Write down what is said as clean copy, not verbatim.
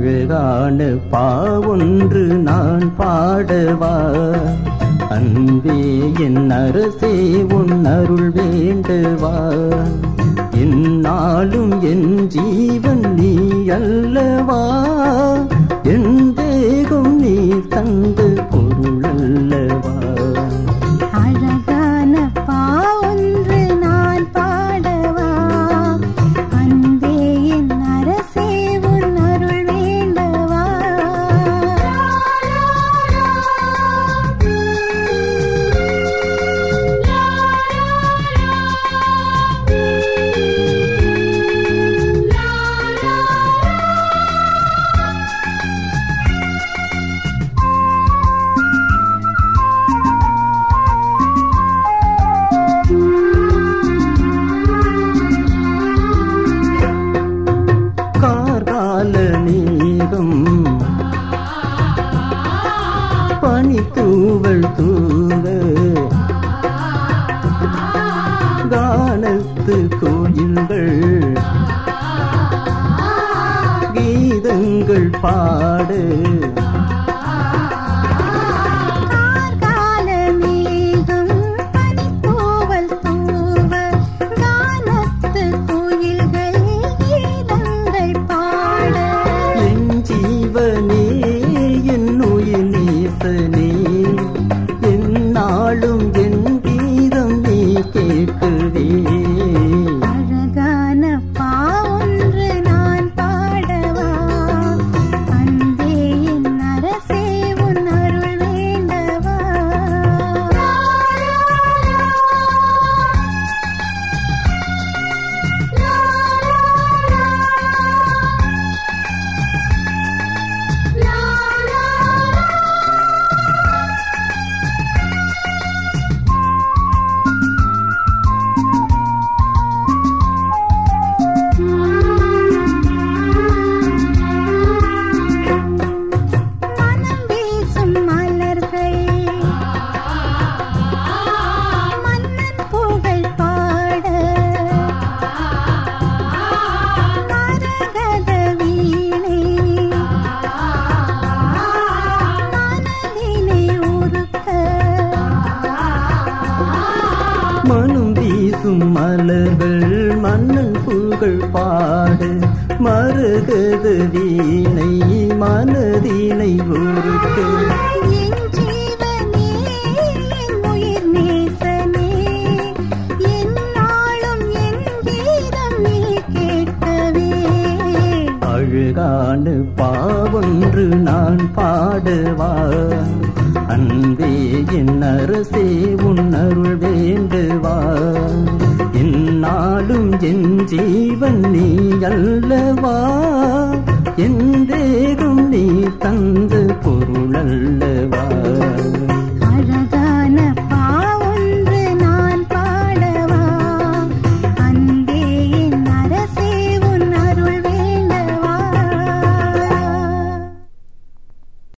அழகான பாவொன்று நான் பாடவா, அன்பே என் அரசே உன் அருள் வேண்டவா. என்னாலும் என் ஜீவன் நீ அல்லவா, என் தேகம் நீ தந்த பொருள் அல்லவா. அழகான பாவொன்று நான் பாடவா, அன்பே என் அரசே உன் அருள் வேண்டவா. பனி தூவல் தூவ கானத்து கோயில்கள் கீதங்கள் பாடு, என்னாலும் என் கீதம் நீ கேட்குவே. அழகான பாவொன்று நான் பாடவா, அன்பே என் அரசே உன் அருள் வேண்டவா. மனம் வீசும் மலர்கள் மன்னன் புகழ் பாடு, மருகத வீணை மனதினை உருக்க. என் ஜீவனே என் உயிர் நேசனே, என்னாலும் என் கீதம் நீ கேட்கவே. அழகான பாவொன்று நான் பாடவா, அன்பே என் அரசே உன் அருள் வேண்டவா. என்னாலும் என் ஜீவன் நீ அல்லவா, என் தேகம் நீ தந்த பொருள் அல்லவா.